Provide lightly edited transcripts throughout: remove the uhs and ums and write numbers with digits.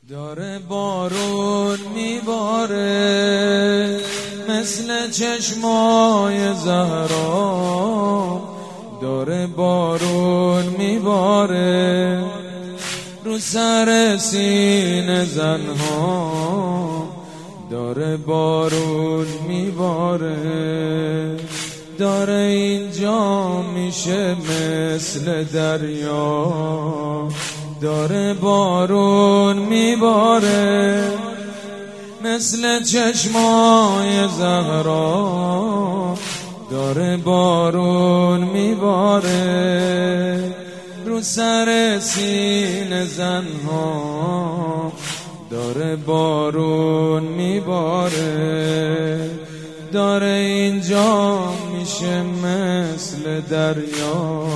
داره بارون میباره مثل چشمای زهرا، داره بارون میباره رو سر سینه زنها، داره بارون میباره، داره اینجا میشه مثل دریا، داره بارون میباره مثل چشمای زهرا، داره بارون میباره رو سر سینه زنها، داره بارون میباره، داره اینجا میشه مثل دریا.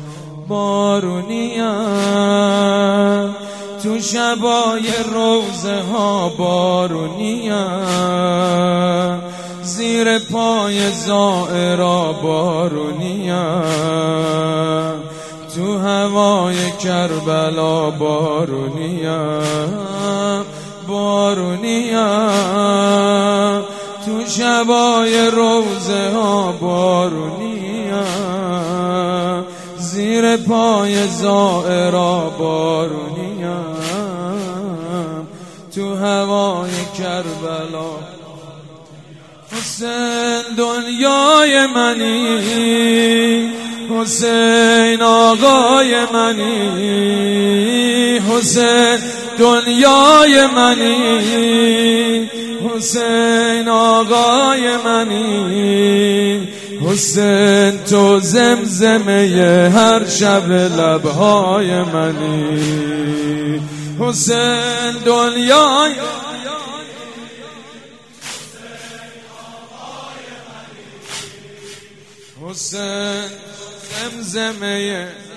بارونیم تو شبای روزه ها، بارونیم زیر پای زائرا، بارونیم تو هوای کربلا، بارونیم بارونیم تو شبای روزه ها، بارونیم زیر پای زائرا، بارونیم تو هوای کربلا. حسین دنیای منی، حسین آقای منی، حسین دنیای منی، حسین آقای منی، حسین تو زمزمه هر شب لبهای منی، حسین دنیای حسین زمزمه